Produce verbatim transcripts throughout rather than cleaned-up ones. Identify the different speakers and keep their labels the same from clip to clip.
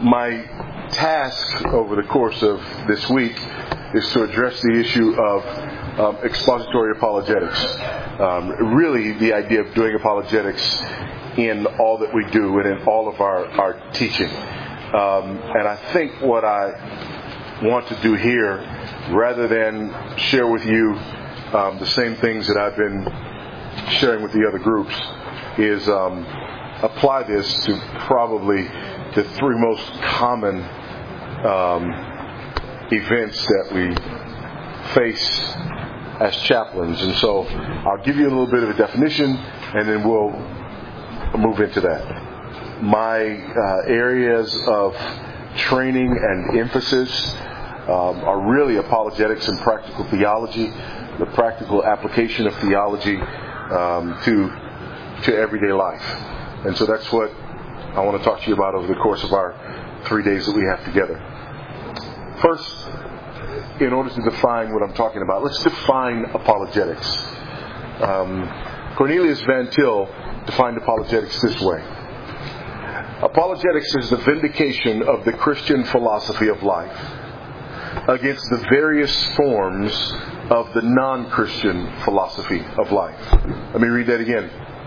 Speaker 1: My task over the course of this week is to address the issue of um, expository apologetics. Um, really, the idea of doing apologetics in all that we do and in all of our, our teaching. Um, and I think what I want to do here, rather than share with you um, the same things that I've been sharing with the other groups, is um, apply this to probably the three most common um, events that we face as chaplains. And so I'll give you a little bit of a definition, and then we'll move into that. My uh, areas of training and emphasis um, are really apologetics and practical theology, the practical application of theology um, to to everyday life. And so that's what I want to talk to you about over the course of our three days that we have together. First, in order to define what I'm talking about, let's define apologetics. Um, Cornelius Van Til defined apologetics this way. Apologetics is the vindication of the Christian philosophy of life against the various forms of the non-Christian philosophy of life. Let me read that again.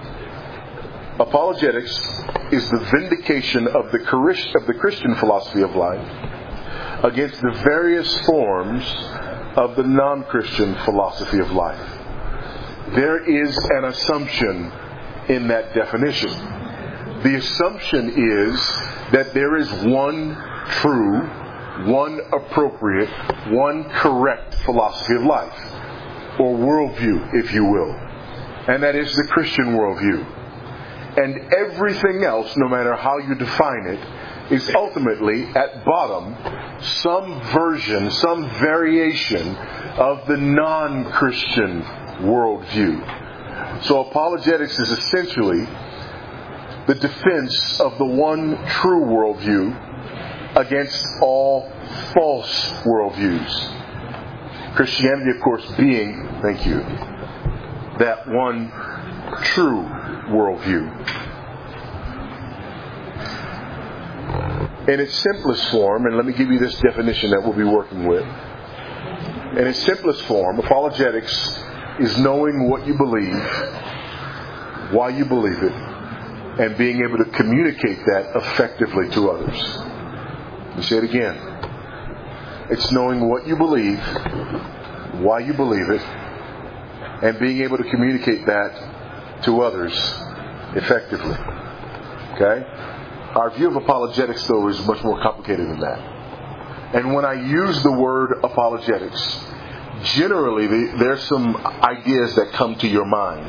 Speaker 1: Apologetics is the vindication of the of the Christian philosophy of life against the various forms of the non-Christian philosophy of life. There is an assumption in that definition. The assumption is that there is one true, one appropriate, one correct philosophy of life, or worldview, if you will. And that is the Christian worldview. And everything else, no matter how you define it, is ultimately, at bottom, some version, some variation of the non-Christian worldview. So apologetics is essentially the defense of the one true worldview against all false worldviews. Christianity, of course, being, thank you, that one true worldview. In its simplest form, and let me give you this definition that we'll be working with. In its simplest form, apologetics is knowing what you believe, why you believe it, and being able to communicate that effectively to others. Let me say it again. It's knowing what you believe, why you believe it, and being able to communicate that to others effectively. Okay? Our view of apologetics, though, is much more complicated than that. And when I use the word apologetics, generally there's some ideas that come to your mind.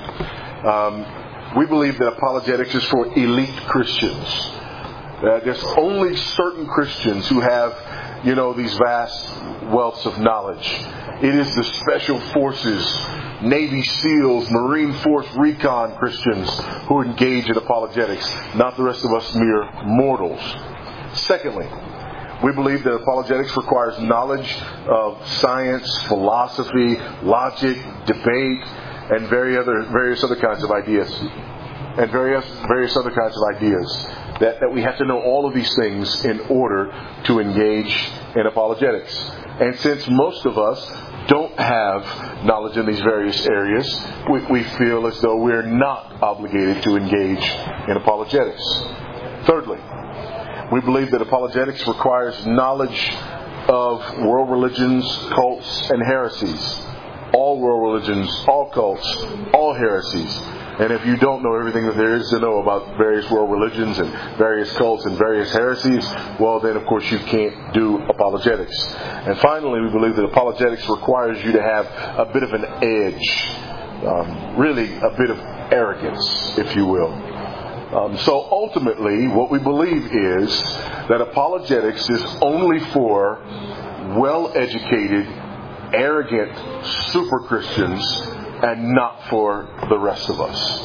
Speaker 1: Um, we believe that apologetics is for elite Christians. Uh, there's only certain Christians who have, you know, these vast wealths of knowledge. It is the special forces, Navy SEALs, Marine Force Recon Christians who engage in apologetics, not the rest of us mere mortals. Secondly, we believe that apologetics requires knowledge of science, philosophy, logic, debate, and very other, various other kinds of ideas. And various, various other kinds of ideas. That, that we have to know all of these things in order to engage in apologetics. And since most of us don't have knowledge in these various areas, we, we feel as though we're not obligated to engage in apologetics. Thirdly, we believe that apologetics requires knowledge of world religions, cults, and heresies. All world religions, all cults, all heresies. And if you don't know everything that there is to know about various world religions and various cults and various heresies, well then of course you can't do apologetics. And finally, we believe that apologetics requires you to have a bit of an edge, um, really a bit of arrogance, if you will. Um, so ultimately, what we believe is that apologetics is only for well-educated, arrogant super Christians, and not for the rest of us.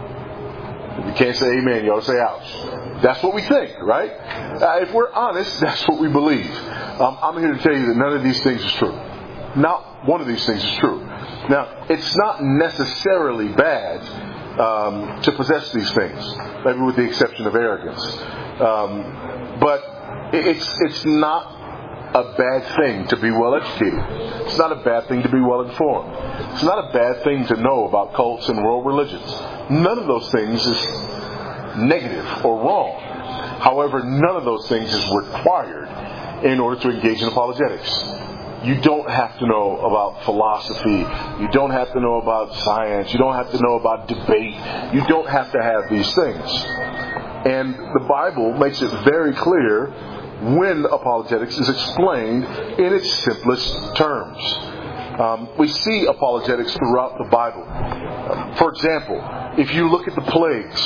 Speaker 1: If you can't say amen, you ought to say ouch. That's what we think, right? Uh, if we're honest, that's what we believe. Um, I'm here to tell you that none of these things is true. Not one of these things is true. Now, it's not necessarily bad um, to possess these things, maybe with the exception of arrogance. Um, but It's, it's not a bad thing to be well educated. It's not a bad thing to be well informed. It's not a bad thing to know about cults and world religions. None of those things is negative or wrong. However, none of those things is required in order to engage in apologetics. You don't have to know about philosophy. You don't have to know about science. You don't have to know about debate. You don't have to have these things. And the Bible makes it very clear when apologetics is explained in its simplest terms. Um, we see apologetics throughout the Bible. Um, for example, if you look at the plagues,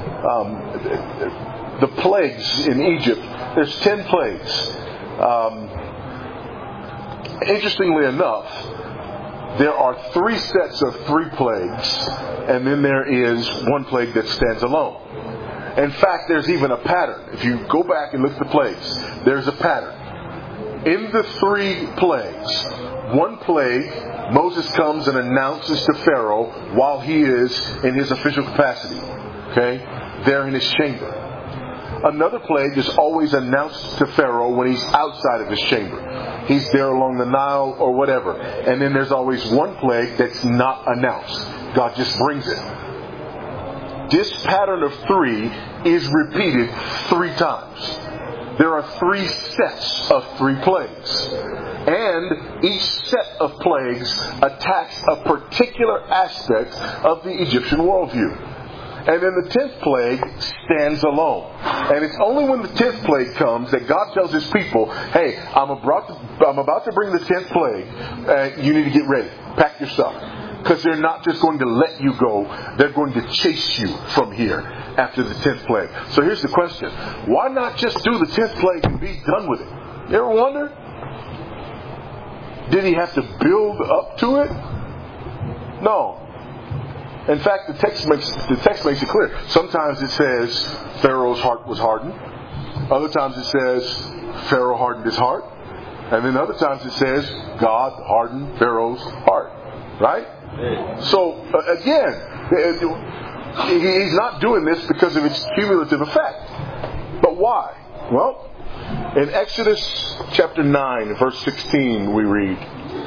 Speaker 1: um, the plagues in Egypt, there's ten plagues. Um, interestingly enough, there are three sets of three plagues, and then there is one plague that stands alone. In fact, there's even a pattern. If you go back and look at the plagues, there's a pattern. In the three plagues, one plague, Moses comes and announces to Pharaoh while he is in his official capacity. Okay? There in his chamber. Another plague is always announced to Pharaoh when he's outside of his chamber. He's there along the Nile or whatever. And then there's always one plague that's not announced. God just brings it. This pattern of three is repeated three times. There are three sets of three plagues. And each set of plagues attacks a particular aspect of the Egyptian worldview. And then the tenth plague stands alone. And it's only when the tenth plague comes that God tells His people, hey, I'm about to, I'm about to bring the tenth plague. Uh, you need to get ready. Pack your stuff. Because they're not just going to let you go. They're going to chase you from here after the tenth plague. So here's the question. Why not just do the tenth plague and be done with it? You ever wonder? Did He have to build up to it? No. In fact, the text makes the text makes it clear. Sometimes it says Pharaoh's heart was hardened. Other times it says Pharaoh hardened his heart. And then other times it says God hardened Pharaoh's heart. Right? So, uh, again, he's not doing this because of its cumulative effect. But why? Well, in Exodus chapter nine, verse sixteen, we read,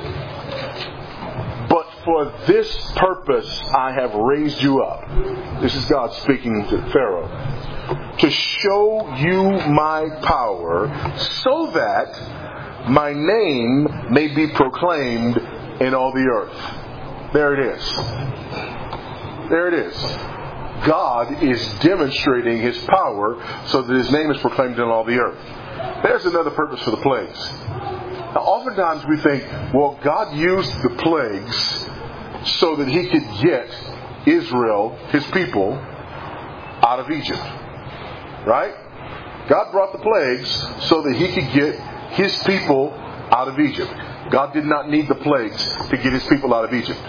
Speaker 1: "But for this purpose I have raised you up." This is God speaking to Pharaoh. "To show you my power, so that my name may be proclaimed in all the earth." There it is. There it is. God is demonstrating His power so that His name is proclaimed in all the earth. There's another purpose for the plagues. Now, oftentimes we think, well, God used the plagues so that He could get Israel, His people, out of Egypt. Right? God brought the plagues so that He could get His people out of Egypt. God did not need the plagues to get His people out of Egypt.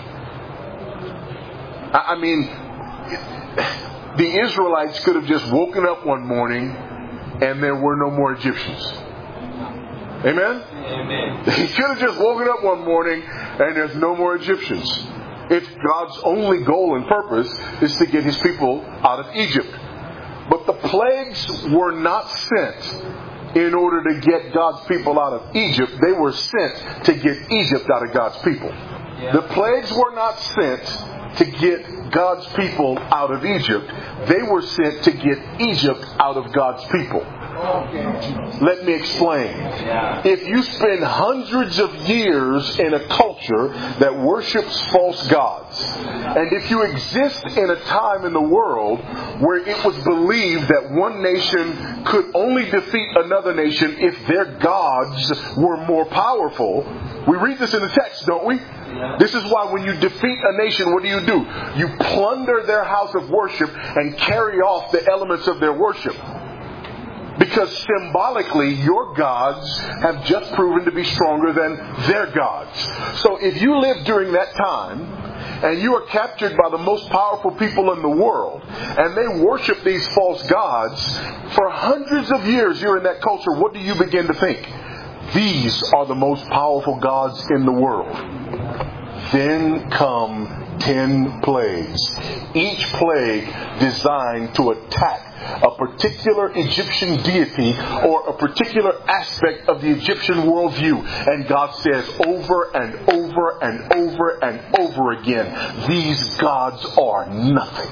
Speaker 1: I mean, the Israelites could have just woken up one morning and there were no more Egyptians. Amen? Amen. They could have just woken up one morning and there's no more Egyptians. If God's only goal and purpose is to get His people out of Egypt. But the plagues were not sent in order to get God's people out of Egypt. They were sent to get Egypt out of God's people. Yeah. The plagues were not sent to get God's people out of Egypt. They were sent to get Egypt out of God's people. Let me explain. If you spend hundreds of years in a culture that worships false gods, and if you exist in a time in the world where it was believed that one nation could only defeat another nation if their gods were more powerful, we read this in the text, don't we? This is why when you defeat a nation, what do you do? You plunder their house of worship and carry off the elements of their worship. Because symbolically, your gods have just proven to be stronger than their gods. So if you live during that time, and you are captured by the most powerful people in the world, and they worship these false gods, for hundreds of years you're in that culture, what do you begin to think? These are the most powerful gods in the world. Then come ten plagues. Each plague designed to attack a particular Egyptian deity or a particular aspect of the Egyptian worldview. And God says over and over and over and over again, these gods are nothing.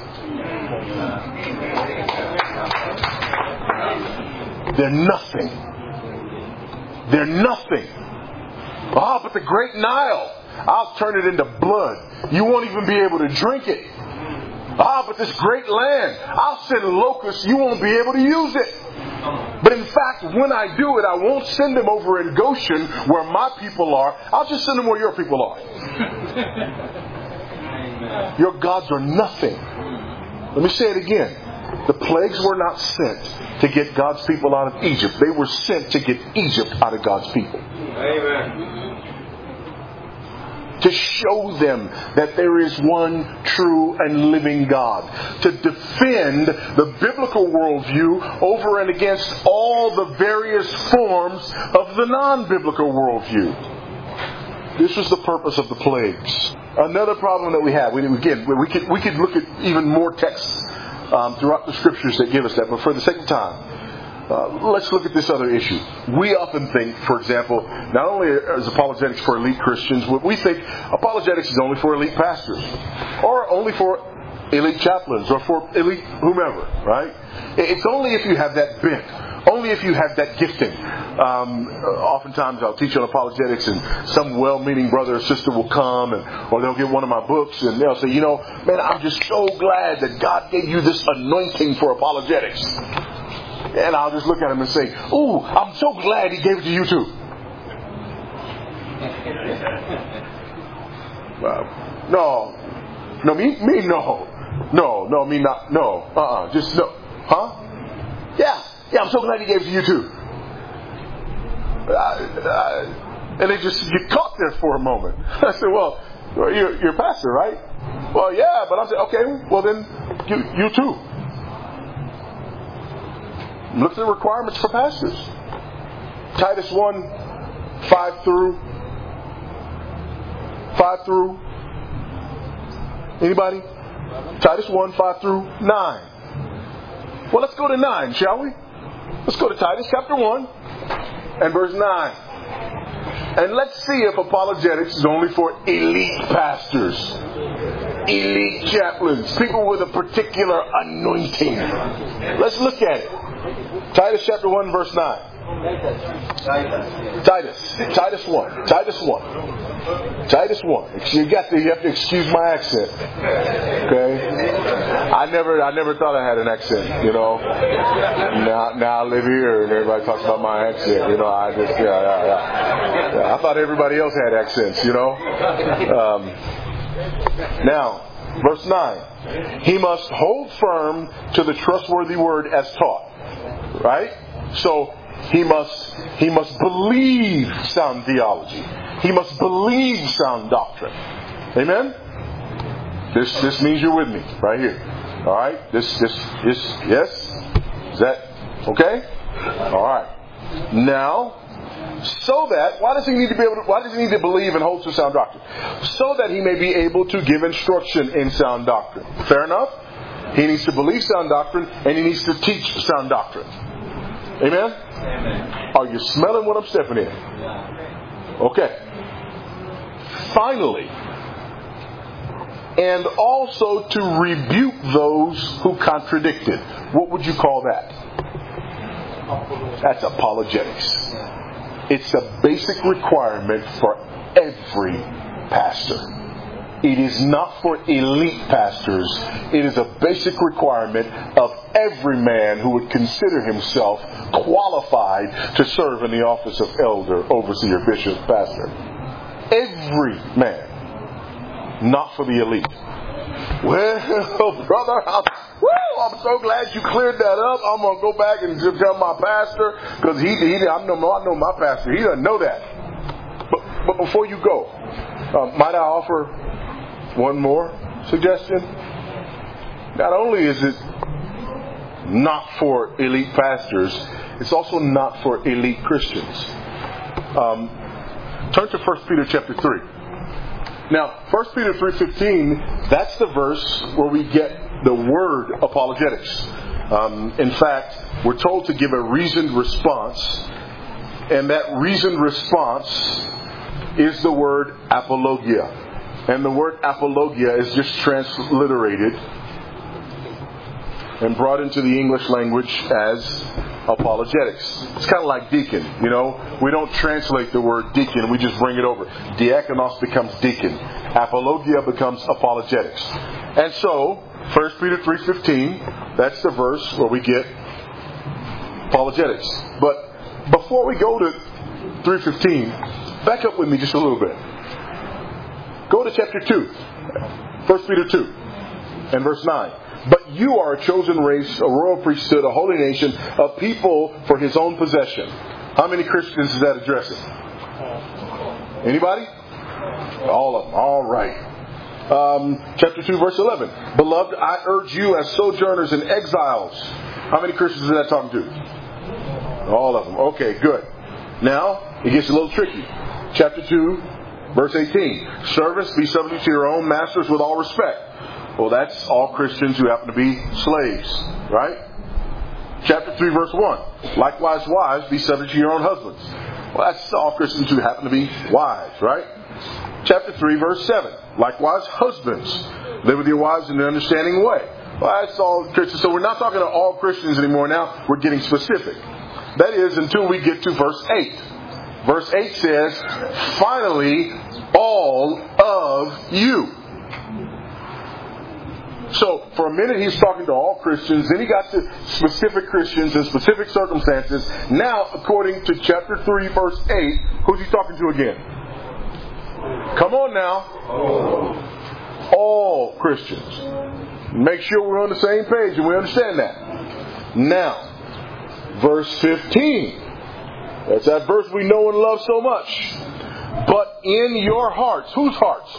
Speaker 1: They're nothing. They're nothing. Ah, but the great Nile, I'll turn it into blood. You won't even be able to drink it. Ah, but this great land, I'll send locusts. You won't be able to use it. But in fact, when I do it, I won't send them over in Goshen where my people are. I'll just send them where your people are. Your gods are nothing. Let me say it again. The plagues were not sent to get God's people out of Egypt. They were sent to get Egypt out of God's people. Amen. To show them that there is one true and living God. To defend the biblical worldview over and against all the various forms of the non-biblical worldview. This was the purpose of the plagues. Another problem that we have, we, again, we could, we could look at even more texts um, throughout the scriptures that give us that, but for the sake of time, Uh, let's look at this other issue. We often think, for example, not only as apologetics for elite Christians, we think apologetics is only for elite pastors, or only for elite chaplains, or for elite whomever, right? It's only if you have that bent, only if you have that gifting. Um, oftentimes I'll teach on apologetics and some well-meaning brother or sister will come and or they'll get one of my books and they'll say, you know, man, I'm just so glad that God gave you this anointing for apologetics. And I'll just look at him and say, ooh, I'm so glad he gave it to you too. Uh, no. No, me, me, no. No, no, me not, no. Uh-uh, just no. Huh? Yeah, yeah, I'm so glad he gave it to you too. Uh, uh, and they just get caught there for a moment. I said, well, you're, you're a pastor, right? Well, yeah, but I said, okay, well then, you, you too. Look at the requirements for pastors. Titus one, five through five through anybody? Titus one, five through nine. Well, let's go to nine, shall we? Let's go to Titus chapter one and verse nine. And let's see if apologetics is only for elite pastors, elite chaplains, people with a particular anointing. Let's look at it. Titus chapter one, verse nine. Titus. Titus one. Titus one. Titus one. You got to, you have to excuse my accent. Okay? I never I never thought I had an accent, you know. Now now I live here and everybody talks about my accent, you know. I just yeah, yeah, yeah. yeah I thought everybody else had accents, you know. Um, now, verse nine. He must hold firm to the trustworthy word as taught. Right? So he must he must believe sound theology. He must believe sound doctrine. Amen? This this means you're with me right here. All right? This this this yes? Is that okay? All right. Now, so that why does he need to be able to, why does he need to believe and hold to sound doctrine? So that he may be able to give instruction in sound doctrine. Fair enough? He needs to believe sound doctrine and he needs to teach sound doctrine. Amen? Amen. Are you smelling what I'm stepping in? Okay. Finally, and also to rebuke those who contradicted. What would you call that? That's apologetics. It's a basic requirement for every pastor. It is not for elite pastors. It is a basic requirement of every man who would consider himself qualified to serve in the office of elder, overseer, bishop, pastor. Every man. Not for the elite. Well, brother, I'm, woo, I'm so glad you cleared that up. I'm going to go back and tell my pastor because he, he I, know, I know my pastor. He doesn't know that. But, but before you go, uh, might I offer one more suggestion? Not only is it not for elite pastors, it's also not for elite Christians. Um, turn to First Peter chapter three. Now, First Peter three fifteen, that's the verse where we get the word apologetics. Um, in fact, we're told to give a reasoned response, and that reasoned response is the word apologia. And the word apologia is just transliterated and brought into the English language as apologetics. It's kind of like deacon, you know. We don't translate the word deacon, we just bring it over. Diakonos becomes deacon. Apologia becomes apologetics. And so, First Peter three fifteen, that's the verse where we get apologetics. But before we go to three fifteen, back up with me just a little bit. Go to chapter two, First Peter two, and verse nine. But you are a chosen race, a royal priesthood, a holy nation, a people for His own possession. How many Christians is that addressing? Anybody? All of them. All right. Um, chapter two, verse eleven. Beloved, I urge you as sojourners and exiles. How many Christians is that talking to? All of them. Okay, good. Now, it gets a little tricky. Chapter two, verse eighteen. Servants, be subject to your own masters with all respect. Well, that's all Christians who happen to be slaves, right? Chapter three, verse one. Likewise, wives, be subject to your own husbands. Well, that's all Christians who happen to be wives, right? Chapter three, verse seven. Likewise, husbands, live with your wives in an understanding way. Well, that's all Christians. So we're not talking to all Christians anymore now. We're getting specific. That is until we get to verse eight. Verse eight says, finally, all of you. So, for a minute he's talking to all Christians, then he got to specific Christians in specific circumstances. Now, according to chapter three, verse eight, who's he talking to again? Come on now. All Christians. Make sure we're on the same page and we understand that. Now, verse fifteen. That's that verse we know and love so much. But in your hearts. Whose hearts?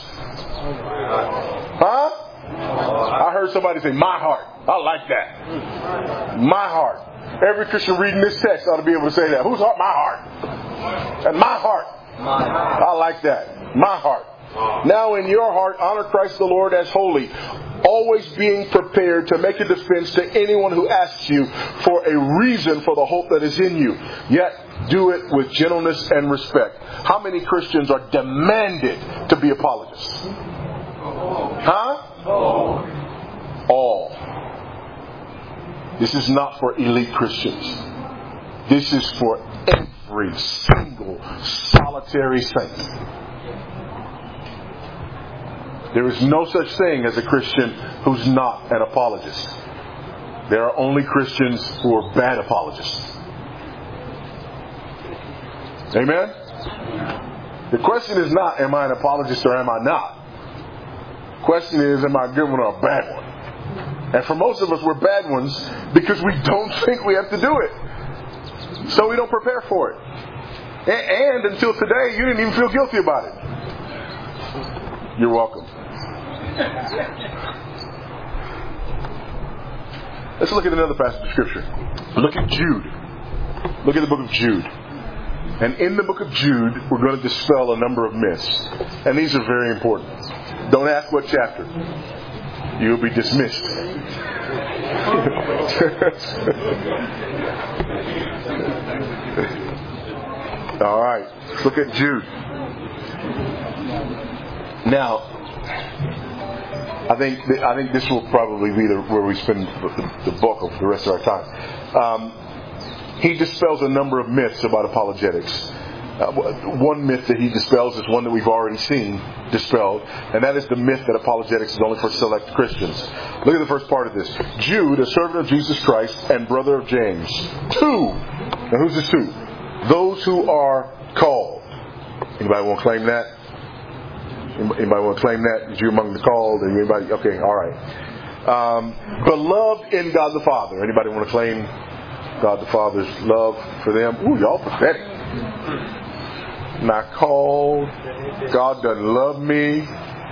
Speaker 1: Huh? I heard somebody say, my heart. I like that. My heart. Every Christian reading this text ought to be able to say that. Whose heart? My heart. And my heart. I like that. My heart. Now in your heart, honor Christ the Lord as holy, always being prepared to make a defense to anyone who asks you for a reason for the hope that is in you. Yet do it with gentleness and respect. How many Christians are demanded to be apologists? Huh? All. This is not for elite Christians. This is for every single solitary saint. There is no such thing as a Christian who's not an apologist. There are only Christians who are bad apologists. Amen? The question is not, am I an apologist or am I not? The question is, am I a good one or a bad one? And for most of us, we're bad ones because we don't think we have to do it. So we don't prepare for it. And, and until today, you didn't even feel guilty about it. You're welcome. Let's look at another passage of Scripture. Look at Jude. Look at the book of Jude. And in the book of Jude, we're going to dispel a number of myths. And these are very important. Don't ask what chapter. You'll be dismissed. All right. Let's look at Jude. Now, I think th- I think this will probably be the, where we spend the, the bulk of the rest of our time. Um, he dispels a number of myths about apologetics. Uh, one myth that he dispels is one that we've already seen dispelled, and that is the myth that apologetics is only for select Christians. Look at the first part of this. Jude, a servant of Jesus Christ and brother of James. Two. Now who's this two? Those who are called. Anybody want to claim that? Anybody want to claim that? Is you among the called? Anybody? Okay, all right. Um, beloved in God the Father. Anybody want to claim God the Father's love for them? Ooh, y'all pathetic. Not called. God doesn't love me.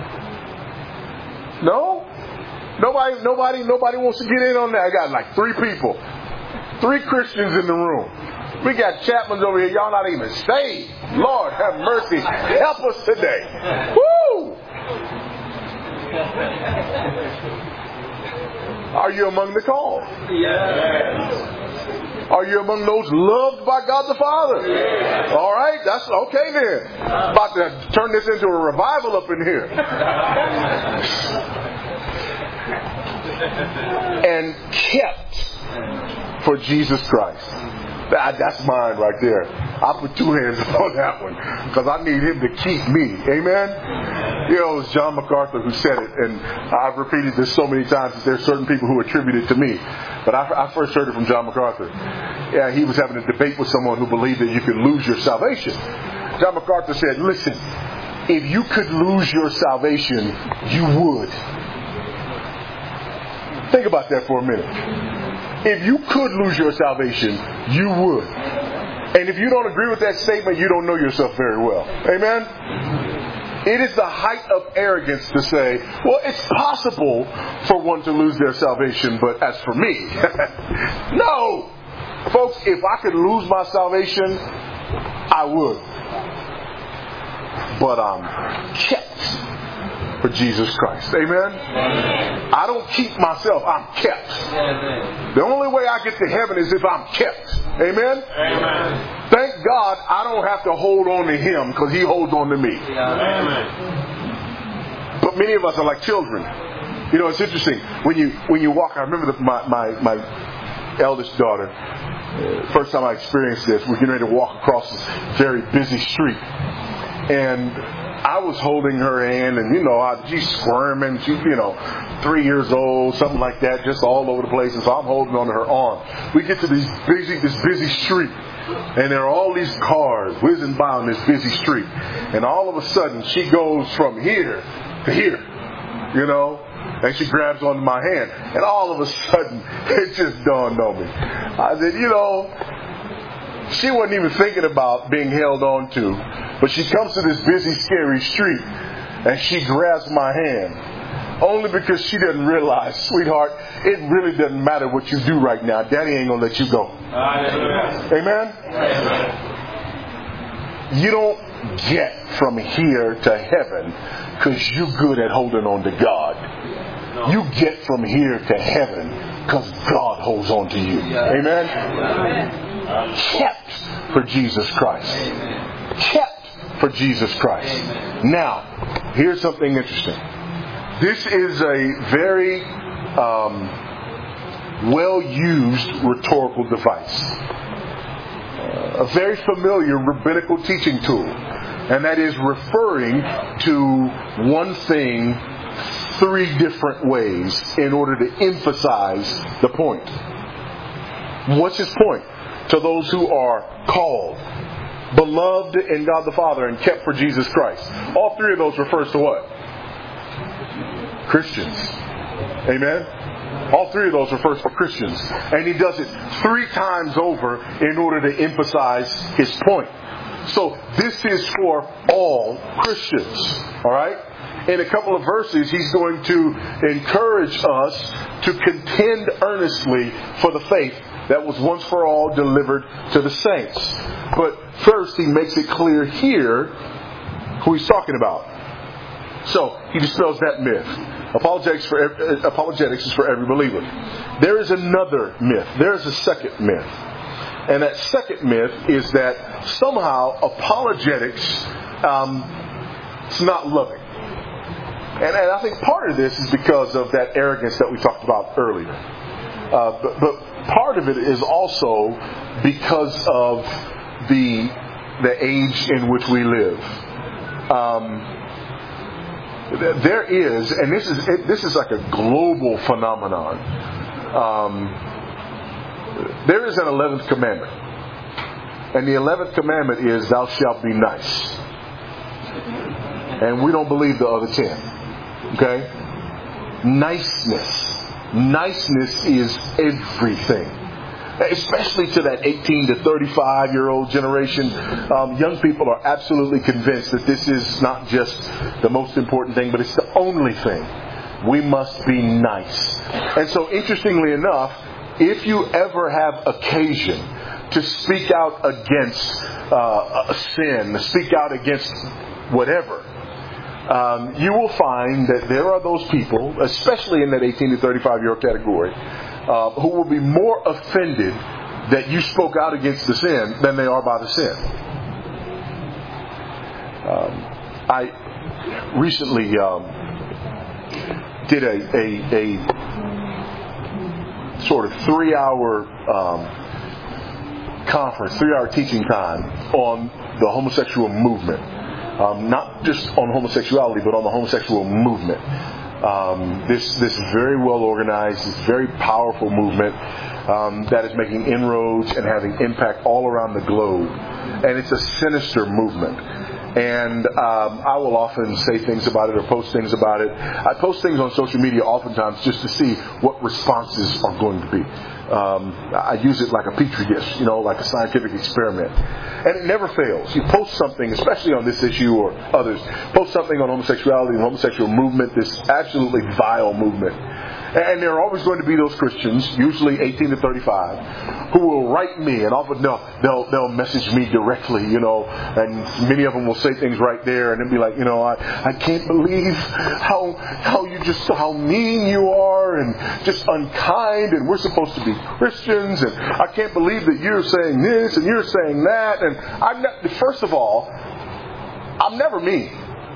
Speaker 1: No? Nobody, nobody, nobody wants to get in on that. I got like three people. Three Christians in the room. We got Chapmans over here. Y'all not even saved. Lord have mercy. Help us today. Woo! Are you among the called?
Speaker 2: Yes.
Speaker 1: Are you among those loved by God the Father?
Speaker 2: Yes.
Speaker 1: All right, that's okay then. About to turn this into a revival up in here. And kept for Jesus Christ. That, that's mine right there. I put two hands on that one because I need him to keep me. Amen? You know, it was John MacArthur who said it, and I've repeated this so many times that there's certain people who attribute it to me. But I, I first heard it from John MacArthur. Yeah, he was having a debate with someone who believed that you could lose your salvation. John MacArthur said, listen, if you could lose your salvation, you would. Think about that for a minute. If you could lose your salvation, you would. And if you don't agree with that statement, you don't know yourself very well. Amen? It is the height of arrogance to say, well, it's possible for one to lose their salvation, but as for me, no! Folks, if I could lose my salvation, I would. But I'm kept for Jesus Christ. Amen? Amen? I don't keep myself, I'm kept. Amen. The only way I get to heaven is if I'm kept. Amen? Amen. Thank God I don't have to hold on to him because he holds on to me. Amen. But many of us are like children. You know, it's interesting. When you when you walk, I remember the, my, my, my eldest daughter, uh, first time I experienced this, we're getting ready to walk across this very busy street. And I was holding her hand, and you know, I, she's squirming. She's, you know, three years old, something like that, just all over the place. And so I'm holding on to her arm. We get to this busy, this busy street, and there are all these cars whizzing by on this busy street. And all of a sudden, she goes from here to here, you know, and she grabs onto my hand. And all of a sudden, it just dawned on me. I said, you know, she wasn't even thinking about being held on to, but she comes to this busy, scary street, and she grabs my hand. Only because she doesn't realize, sweetheart, it really doesn't matter what you do right now. Daddy ain't going to let you go. Amen? You don't get from here to heaven because you're good at holding on to God. You get from here to heaven because God holds on to you. Amen? Kept for Jesus Christ. Kept for Jesus Christ. Now, here's something interesting. This is a very um, well-used rhetorical device. Uh, a very familiar rabbinical teaching tool. And that is referring to one thing three different ways in order to emphasize the point. What's his point? To those who are called, beloved in God the Father, and kept for Jesus Christ. All three of those refers to what? Christians. Amen? All three of those refers to Christians. And he does it three times over in order to emphasize his point. So this is for all Christians. Alright? In a couple of verses, he's going to encourage us to contend earnestly for the faith that was once for all delivered to the saints. But first, he makes it clear here who he's talking about. So, he dispels that myth. Apologetics, for, apologetics is for every believer. There is another myth. There is a second myth. And that second myth is that somehow apologetics um, is not loving. And, and I think part of this is because of that arrogance that we talked about earlier. Uh, but, but part of it is also because of the the age in which we live. Um, there is, and this is it, this is like a global phenomenon. Um, there is an eleventh commandment, and the eleventh commandment is, "Thou shalt be nice." And we don't believe the other ten. Okay, niceness. Niceness is everything, especially to that eighteen to thirty-five year old generation. Um, young people are absolutely convinced that this is not just the most important thing, but it's the only thing. We must be nice. And so, interestingly enough, if you ever have occasion to speak out against uh, a sin, to speak out against whatever, um, you will find that there are those people, especially in that eighteen to thirty-five year old category, uh, who will be more offended that you spoke out against the sin than they are by the sin. Um, I recently um, did a, a, a sort of three-hour um, conference, three-hour teaching time on the homosexual movement. Um, not just on homosexuality, but on the homosexual movement. Um, this this very well organized, this very powerful movement um, that is making inroads and having impact all around the globe. And it's a sinister movement. And um, I will often say things about it or post things about it. I post things on social media oftentimes just to see what responses are going to be. Um, I use it like a petri dish, you know, like a scientific experiment. And it never fails. You post something, especially on this issue or others, post something on homosexuality and homosexual movement, this absolutely vile movement. And there are always going to be those Christians, usually eighteen to thirty-five, who will write me, and often they'll, they'll, they'll message me directly, you know, and many of them will say things right there, and they'll be like, you know, I, I can't believe how, how you just, how mean you are, and just unkind, and we're supposed to be Christians, and I can't believe that you're saying this, and you're saying that, and I'm not, first of all, I'm never mean.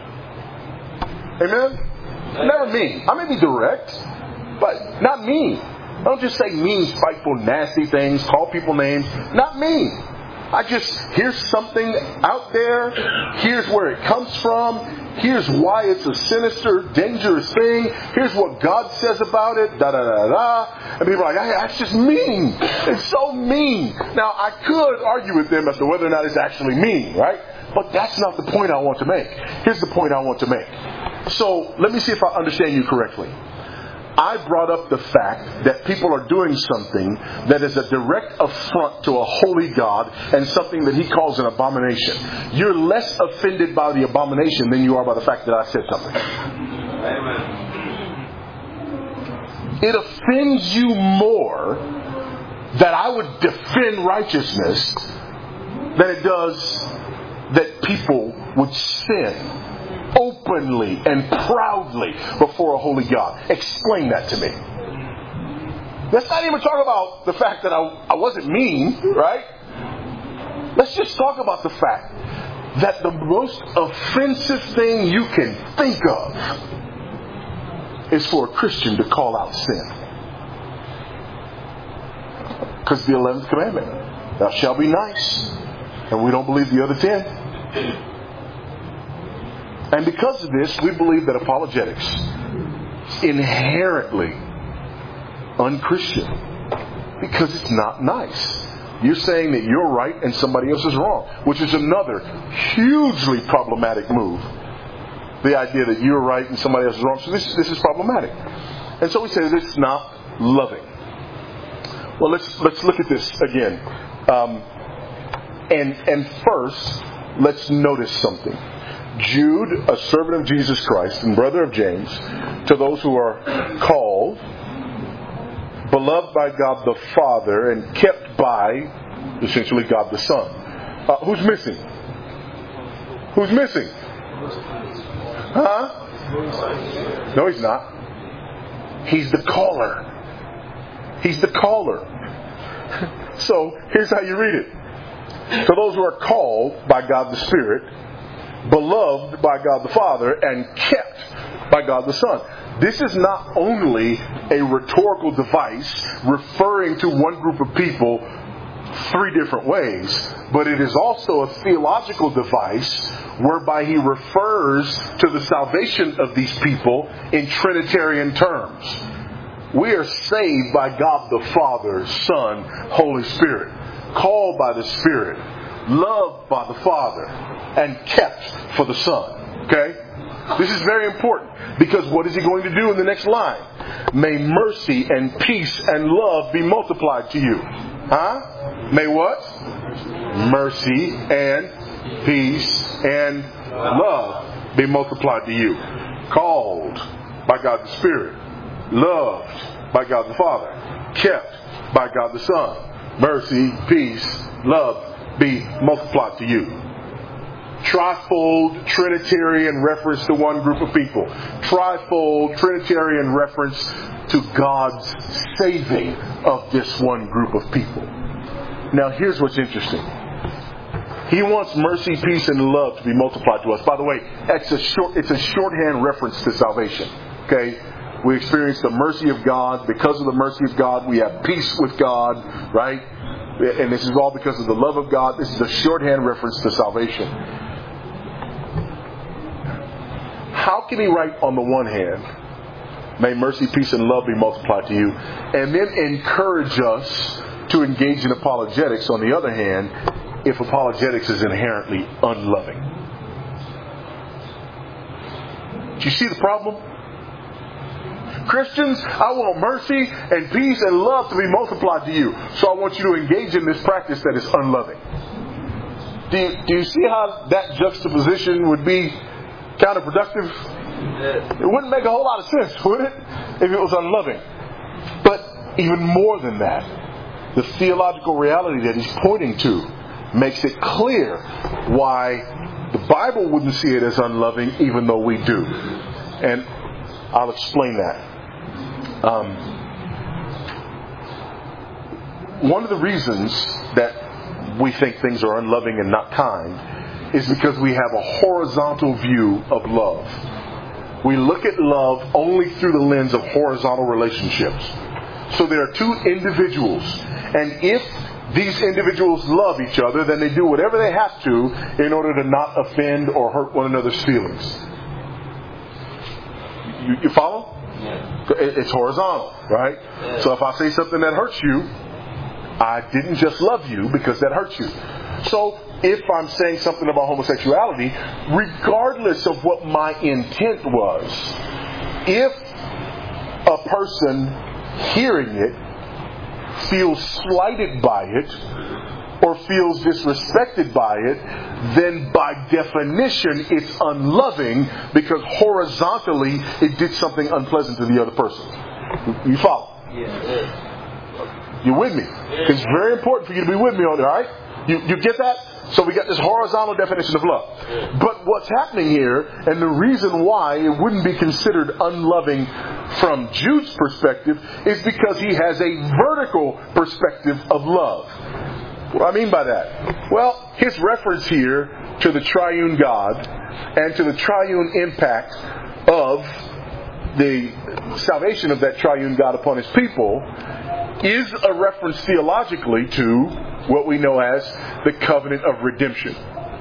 Speaker 1: Amen? I'm never mean. I may be direct, but not mean. I don't just say mean, spiteful, nasty things, call people names. Not mean. I just, here's something out there. Here's where it comes from. Here's why it's a sinister, dangerous thing. Here's what God says about it. Da da da da. And people are like, hey, that's just mean. It's so mean. Now, I could argue with them as to whether or not it's actually mean, right? But that's not the point I want to make. Here's the point I want to make. So, let me see if I understand you correctly. I brought up the fact that people are doing something that is a direct affront to a holy God and something that He calls an abomination. You're less offended by the abomination than you are by the fact that I said something. Amen. It offends you more that I would defend righteousness than it does that people would sin openly and proudly before a holy God. Explain that to me. Let's not even talk about the fact that I, I wasn't mean, right? Let's just talk about the fact that the most offensive thing you can think of is for a Christian to call out sin. Because the eleventh commandment, thou shalt be nice. And we don't believe the other ten. And because of this, we believe that apologetics is inherently unchristian. Because it's not nice. You're saying that you're right and somebody else is wrong. Which is another hugely problematic move. The idea that you're right and somebody else is wrong. So this, this is problematic. And so we say that it's not loving. Well, let's let's look at this again. Um, and and first, let's notice something. Jude, a servant of Jesus Christ and brother of James, to those who are called, beloved by God the Father, and kept by, essentially, God the Son. Uh, who's missing? Who's missing? Huh? No, he's not. He's the caller. He's the caller. So, here's how you read it. To those who are called by God the Spirit, beloved by God the Father, and kept by God the Son. This is not only a rhetorical device referring to one group of people three different ways, but it is also a theological device whereby he refers to the salvation of these people in Trinitarian terms. We are saved by God the Father, Son, Holy Spirit, called by the Spirit, loved by the Father, and kept for the Son. Okay? This is very important, because what is he going to do in the next line? May mercy and peace and love be multiplied to you. Huh? May what? Mercy and peace and love be multiplied to you. Called by God the Spirit, loved by God the Father, kept by God the Son. Mercy, peace, love be multiplied to you. Trifold Trinitarian reference to one group of people. Trifold Trinitarian reference to God's saving of this one group of people. Now here's what's interesting. He wants mercy, peace, and love to be multiplied to us. By the way, it's a short, it's a shorthand reference to salvation. Okay? We experience the mercy of God. Because of the mercy of God, we have peace with God, right? And this is all because of the love of God. This is a shorthand reference to salvation. How can he write on the one hand, may mercy, peace, and love be multiplied to you, and then encourage us to engage in apologetics on the other hand, if apologetics is inherently unloving? Do you see the problem? Christians, I want mercy and peace and love to be multiplied to you. So I want you to engage in this practice that is unloving. Do you, do you see how that juxtaposition would be counterproductive? It wouldn't make a whole lot of sense, would it? If it was unloving. But even more than that, the theological reality that he's pointing to makes it clear why the Bible wouldn't see it as unloving, even though we do. And I'll explain that. Um, one of the reasons that we think things are unloving and not kind is because we have a horizontal view of love. We look at love only through the lens of horizontal relationships. So there are two individuals, and if these individuals love each other, then they do whatever they have to in order to not offend or hurt one another's feelings. You, you follow? Yeah. It's horizontal, right? Yeah. So if I say something that hurts you, I didn't just love you because that hurts you. So if I'm saying something about homosexuality, regardless of what my intent was, if a person hearing it feels slighted by it or feels disrespected by it, then by definition it's unloving because horizontally it did something unpleasant to the other person. You follow? Yeah. You with me? It's very important for you to be with me on it, alright? You, you get that? So we got this horizontal definition of love. But what's happening here, and the reason why it wouldn't be considered unloving from Jude's perspective, is because he has a vertical perspective of love. What do I mean by that? Well, his reference here to the triune God and to the triune impact of the salvation of that triune God upon his people is a reference theologically to what we know as the covenant of redemption.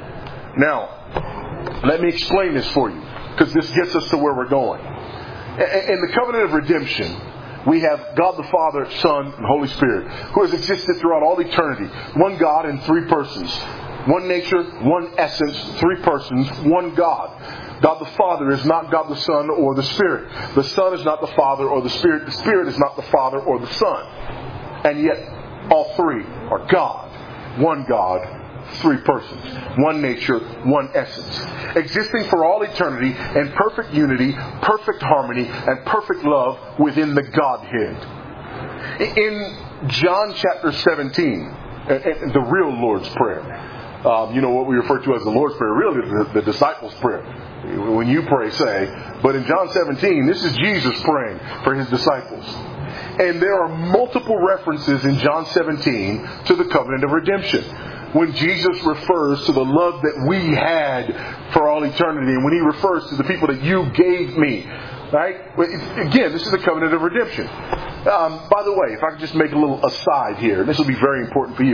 Speaker 1: Now, let me explain this for you, because this gets us to where we're going. In the covenant of redemption, we have God the Father, Son, and Holy Spirit, who has existed throughout all eternity. One God in three persons. One nature, one essence, three persons, one God. God the Father is not God the Son or the Spirit. The Son is not the Father or the Spirit. The Spirit is not the Father or the Son. And yet, all three are God. One God, three persons. One nature, one essence. Existing for all eternity in perfect unity, perfect harmony, and perfect love within the Godhead. In John chapter seventeen, the real Lord's Prayer, um, you know what we refer to as the Lord's Prayer, really the, the disciples' prayer. When you pray, say. But in John seventeen, this is Jesus praying for his disciples. And there are multiple references in John seventeen to the covenant of redemption. When Jesus refers to the love that we had for all eternity, and when he refers to the people that you gave me, right? Again, this is the covenant of redemption. Um, by the way, if I could just make a little aside here, this will be very important for you.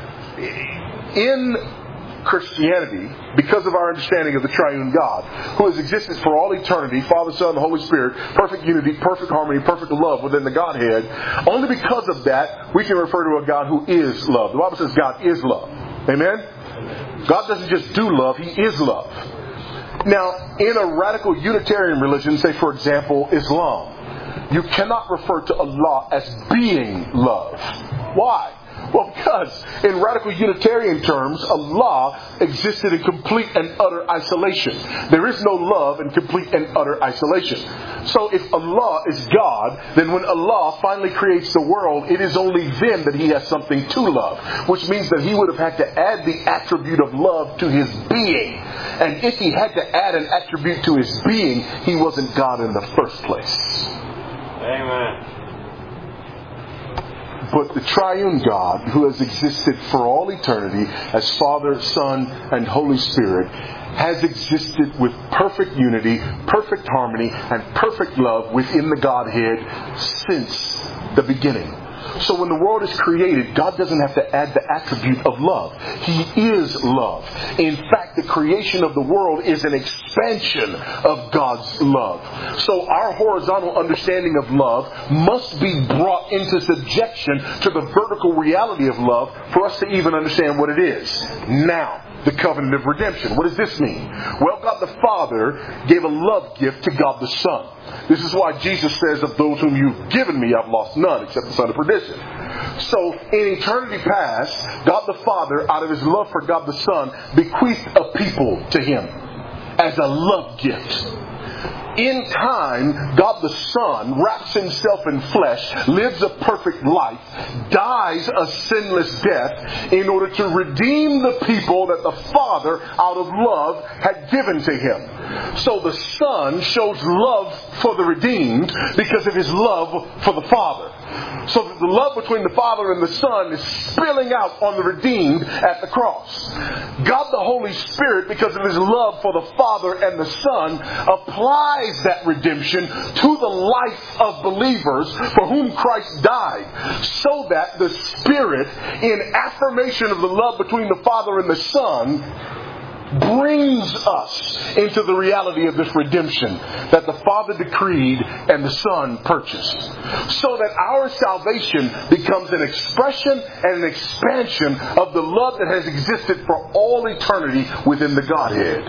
Speaker 1: In Christianity, because of our understanding of the triune God, who has existed for all eternity, Father, Son, and Holy Spirit, perfect unity, perfect harmony, perfect love within the Godhead, only because of that, we can refer to a God who is love. The Bible says God is love. Amen? God doesn't just do love, he is love. Now, in a radical Unitarian religion, say for example, Islam, you cannot refer to Allah as being love. Why? Well, because in radical Unitarian terms, Allah existed in complete and utter isolation. There is no love in complete and utter isolation. So if Allah is God, then when Allah finally creates the world, it is only then that He has something to love. Which means that He would have had to add the attribute of love to His being. And if He had to add an attribute to His being, He wasn't God in the first place.
Speaker 2: Amen.
Speaker 1: But the triune God, who has existed for all eternity as Father, Son, and Holy Spirit, has existed with perfect unity, perfect harmony, and perfect love within the Godhead since the beginning. So when the world is created, God doesn't have to add the attribute of love. He is love. In fact, the creation of the world is an expansion of God's love. So our horizontal understanding of love must be brought into subjection to the vertical reality of love for us to even understand what it is. Now, the covenant of redemption. What does this mean? Well, God the Father gave a love gift to God the Son. This is why Jesus says, of those whom you've given me, I've lost none except the son of perdition. So, in eternity past, God the Father, out of His love for God the Son, bequeathed a people to Him as a love gift. In time, God the Son wraps Himself in flesh, lives a perfect life, dies a sinless death in order to redeem the people that the Father, out of love, had given to Him. So the Son shows love for the redeemed because of His love for the Father. So that the love between the Father and the Son is spilling out on the redeemed at the cross. God the Holy Spirit, because of His love for the Father and the Son, applies that redemption to the life of believers for whom Christ died, so that the Spirit, in affirmation of the love between the Father and the Son, brings us into the reality of this redemption that the Father decreed and the Son purchased. So that our salvation becomes an expression and an expansion of the love that has existed for all eternity within the Godhead.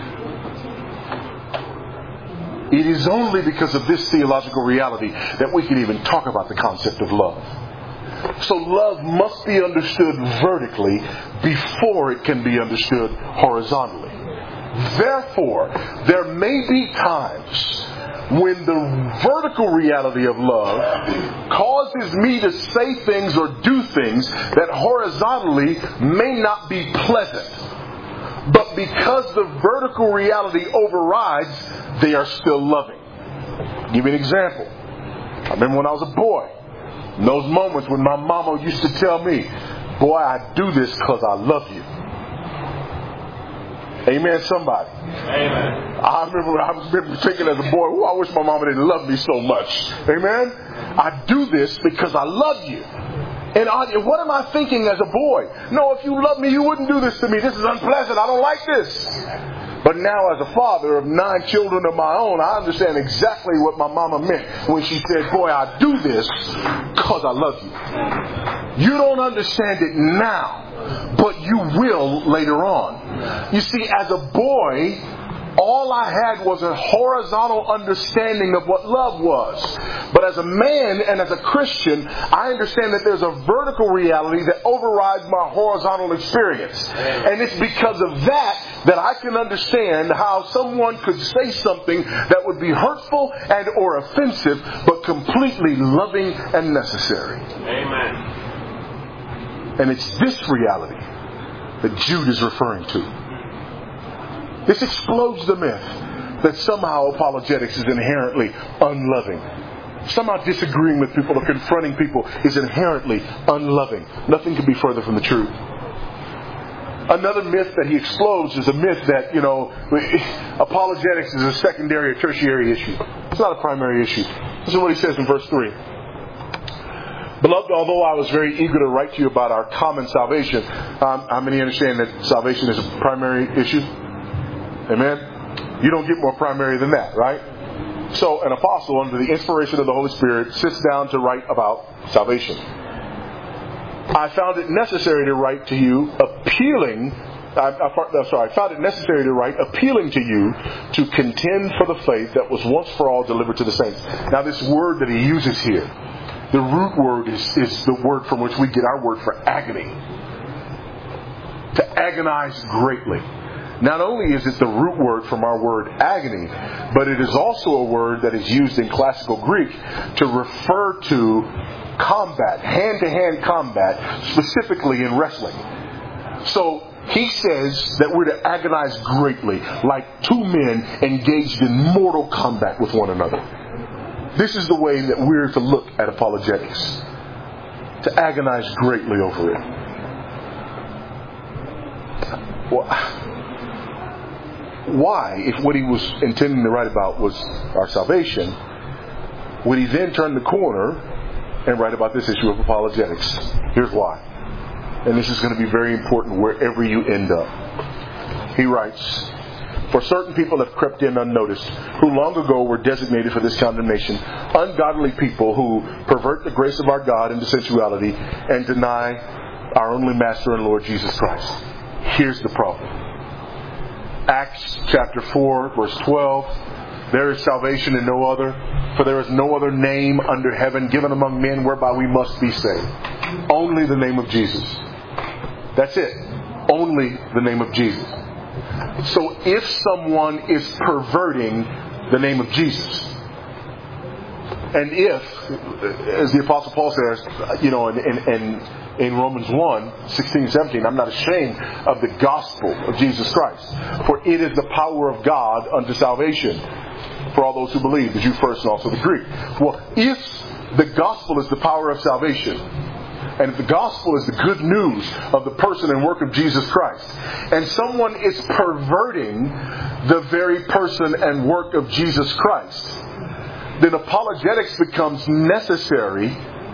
Speaker 1: It is only because of this theological reality that we can even talk about the concept of love. So love must be understood vertically before it can be understood horizontally. Therefore, there may be times when the vertical reality of love causes me to say things or do things that horizontally may not be pleasant. But because the vertical reality overrides, they are still loving. I'll give you an example. I remember when I was a boy, in those moments when my mama used to tell me, boy, I do this because I love you. Amen, somebody.
Speaker 2: Amen.
Speaker 1: I remember I was thinking as a boy, oh, I wish my mama didn't love me so much. Amen. I do this because I love you. And I, what am I thinking as a boy? No, if you love me, you wouldn't do this to me. This is unpleasant. I don't like this. But now as a father of nine children of my own, I understand exactly what my mama meant when she said, boy, I do this because I love you. You don't understand it now, but you will later on. You see, as a boy, all I had was a horizontal understanding of what love was. But as a man and as a Christian, I understand that there's a vertical reality that overrides my horizontal experience. And it's because of that that I can understand how someone could say something that would be hurtful and or offensive, but completely loving and necessary.
Speaker 2: Amen.
Speaker 1: And it's this reality that Jude is referring to. This explodes the myth that somehow apologetics is inherently unloving. Somehow disagreeing with people or confronting people is inherently unloving. Nothing could be further from the truth. Another myth that he explodes is a myth that, you know, apologetics is a secondary or tertiary issue. It's not a primary issue. This is what he says in verse three. Beloved, although I was very eager to write to you about our common salvation, um, how many understand that salvation is a primary issue? Amen? You don't get more primary than that, right? So an apostle, under the inspiration of the Holy Spirit, sits down to write about salvation. I found it necessary to write to you appealing, I, I, sorry, I found it necessary to write appealing to you to contend for the faith that was once for all delivered to the saints. Now this word that he uses here, The root word is, is the word from which we get our word for agony. To agonize greatly. Not only is it the root word from our word agony, but it is also a word that is used in classical Greek to refer to combat, hand-to-hand combat, specifically in wrestling. So he says that we're to agonize greatly, like two men engaged in mortal combat with one another. This is the way that we're to look at apologetics. To agonize greatly over it. Well, why, if what he was intending to write about was our salvation, would he then turn the corner and write about this issue of apologetics? Here's why. And this is going to be very important wherever you end up. He writes, "For certain people have crept in unnoticed, who long ago were designated for this condemnation, ungodly people who pervert the grace of our God into sensuality and deny our only Master and Lord Jesus Christ." Here's the problem. Acts chapter four, verse twelve. "There is salvation in no other, for there is no other name under heaven given among men whereby we must be saved." Only the name of Jesus. That's it. Only the name of Jesus. So if someone is perverting the name of Jesus, and if, as the Apostle Paul says, you know, in, in, in, in Romans one, sixteen, seventeen, "I'm not ashamed of the gospel of Jesus Christ, for it is the power of God unto salvation for all those who believe, the Jew first and also the Greek." Well, if the gospel is the power of salvation, and if the gospel is the good news of the person and work of Jesus Christ, and someone is perverting the very person and work of Jesus Christ, then apologetics becomes necessary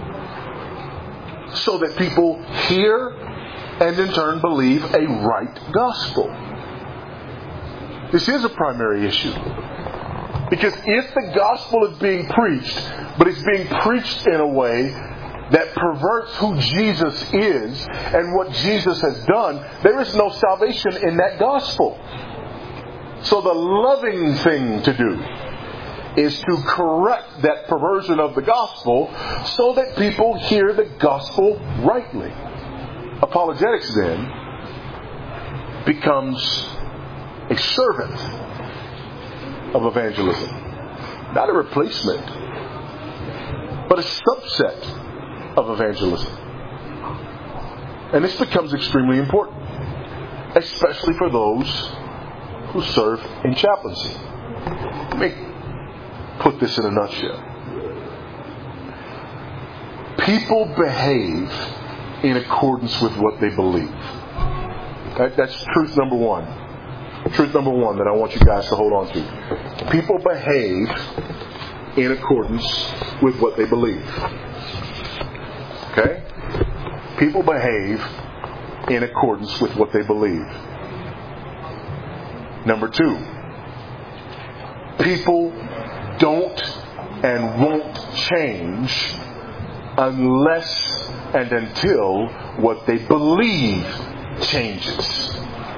Speaker 1: so that people hear and in turn believe a right gospel. This is a primary issue. Because if the gospel is being preached, but it's being preached in a way that perverts who Jesus is and what Jesus has done, there is no salvation in that gospel. So the loving thing to do is to correct that perversion of the gospel so that people hear the gospel rightly. Apologetics then becomes a servant of evangelism. Not a replacement, but a subset of evangelism. And this becomes extremely important, especially for those who serve in chaplaincy. Let me put this in a nutshell. People behave in accordance with what they believe. That, that's truth number one. Truth number one that I want you guys to hold on to. People behave in accordance with what they believe. Okay? People behave in accordance with what they believe. Number two, people don't and won't change unless and until what they believe changes.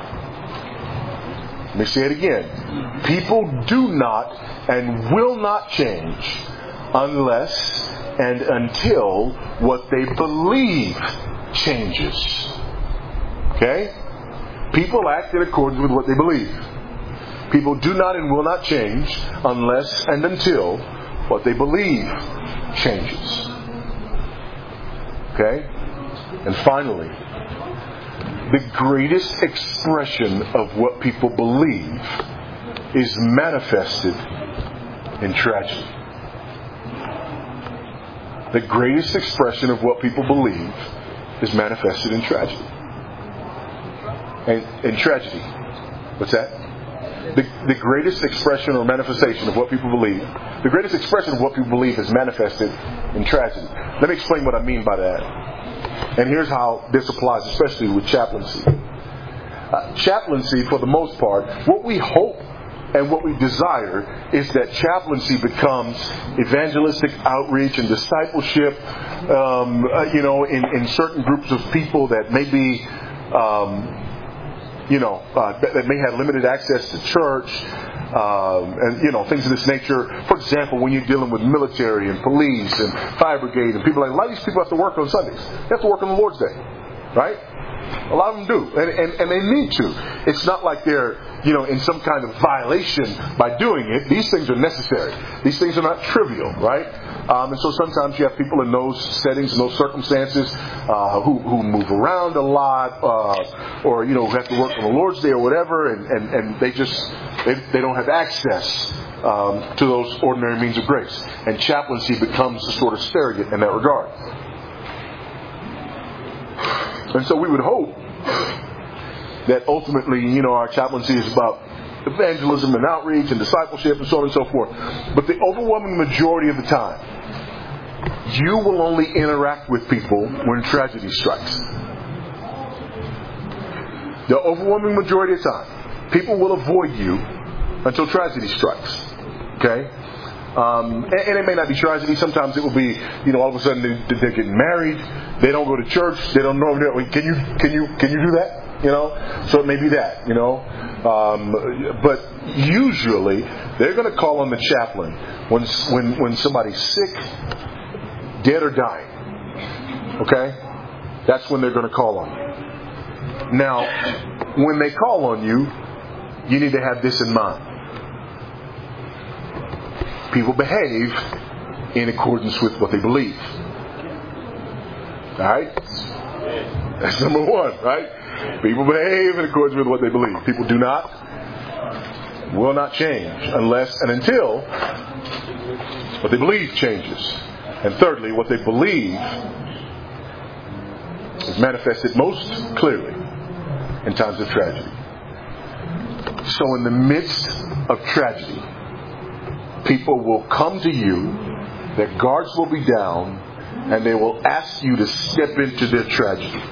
Speaker 1: Let me say it again. People do not and will not change unless and until what they believe changes. Okay? People act in accordance with what they believe. People do not and will not change unless and until what they believe changes. Okay? And finally, the greatest expression of what people believe is manifested in tragedy. The greatest expression of what people believe is manifested in tragedy. And in tragedy, what's that? The, the greatest expression or manifestation of what people believe, the greatest expression of what people believe is manifested in tragedy. Let me explain what I mean by that. And here's how this applies, especially with chaplaincy. Uh, chaplaincy, for the most part, what we hope and what we desire is that chaplaincy becomes evangelistic outreach and discipleship, um, uh, you know, in, in certain groups of people that may be, um, you know, uh, that, that may have limited access to church. um, and, you know, things of this nature. For example, when you're dealing with military and police and fire brigade and people like, a lot of these people have to work on Sundays. They have to work on the Lord's Day, right? A lot of them do, and, and, and they need to. It's not like they're, you know, in some kind of violation by doing it. These things are necessary. These things are not trivial, right? Um, and so sometimes you have people in those settings, in those circumstances, uh, who, who move around a lot, uh, or, you know, have to work on the Lord's Day or whatever, and, and, and they just, they, they don't have access um, to those ordinary means of grace. And chaplaincy becomes a sort of surrogate in that regard. And so we would hope that ultimately, you know, our chaplaincy is about evangelism and outreach and discipleship and so on and so forth. But the overwhelming majority of the time, you will only interact with people when tragedy strikes. The overwhelming majority of the time, people will avoid you until tragedy strikes. Okay? Um, and, and it may not be tragedy. Sometimes it will be, you know, all of a sudden they, they're getting married. They don't go to church. They don't know. Can you, can you, can you do that? You know, so it may be that. You know, um, but usually they're going to call on the chaplain when when when somebody's sick, dead or dying. Okay, that's when they're going to call on you. Now, when they call on you, you need to have this in mind. People behave in accordance with what they believe. Alright? That's number one, right? People behave in accordance with what they believe. People do not, will not change unless and until what they believe changes. And thirdly, what they believe is manifested most clearly in times of tragedy. So in the midst of tragedy, people will come to you, their guards will be down, and they will ask you to step into their tragedy.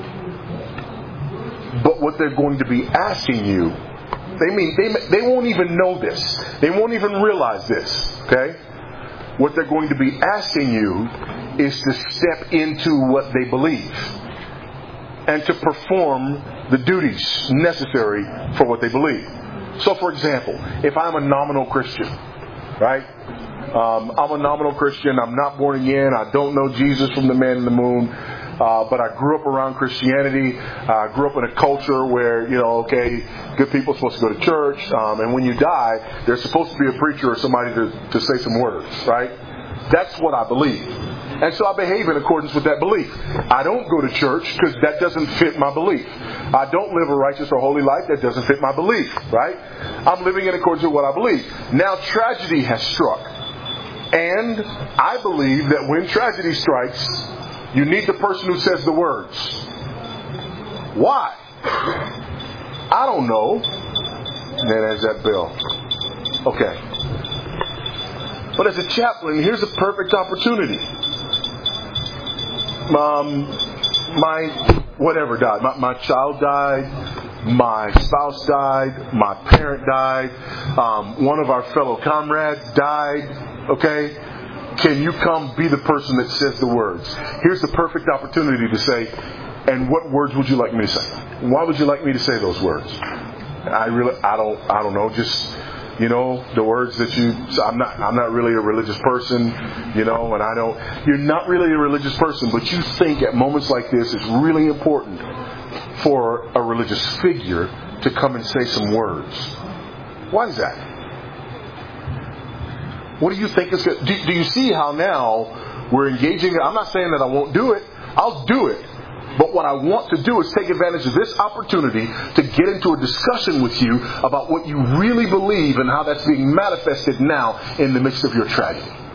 Speaker 1: But what they're going to be asking you, they mean they they won't even know this. They won't even realize this. Okay? What they're going to be asking you is to step into what they believe and to perform the duties necessary for what they believe. So, for example, if I'm a nominal Christian, right? Um, I'm a nominal Christian. I'm not born again. I don't know Jesus from the man in the moon. Uh, but I grew up around Christianity. I uh, grew up in a culture where, you know, okay, good people are supposed to go to church. Um, and when you die, there's supposed to be a preacher or somebody to, to say some words, right? That's what I believe. And so I behave in accordance with that belief. I don't go to church because that doesn't fit my belief. I don't live a righteous or holy life. That doesn't fit my belief, right? I'm living in accordance with what I believe. Now tragedy has struck. And I believe that when tragedy strikes, you need the person who says the words. Why? I don't know. And then there's that bell. Okay. But as a chaplain, here's a perfect opportunity. Um, my whatever died. My, my child died. My spouse died. My parent died. Um, one of our fellow comrades died. Okay? Can you come be the person that says the words? Here's the perfect opportunity to say, and what words would you like me to say? Why would you like me to say those words? I really, I don't, I don't know. Just, you know, the words that you. I'm not, I'm not really a religious person, you know, and I don't. You're not really a religious person, but you think at moments like this, it's really important for a religious figure to come and say some words. Why is that? What do you think is good? Do, do you see how now we're engaging? I'm not saying that I won't do it. I'll do it. But what I want to do is take advantage of this opportunity to get into a discussion with you about what you really believe and how that's being manifested now in the midst of your tragedy.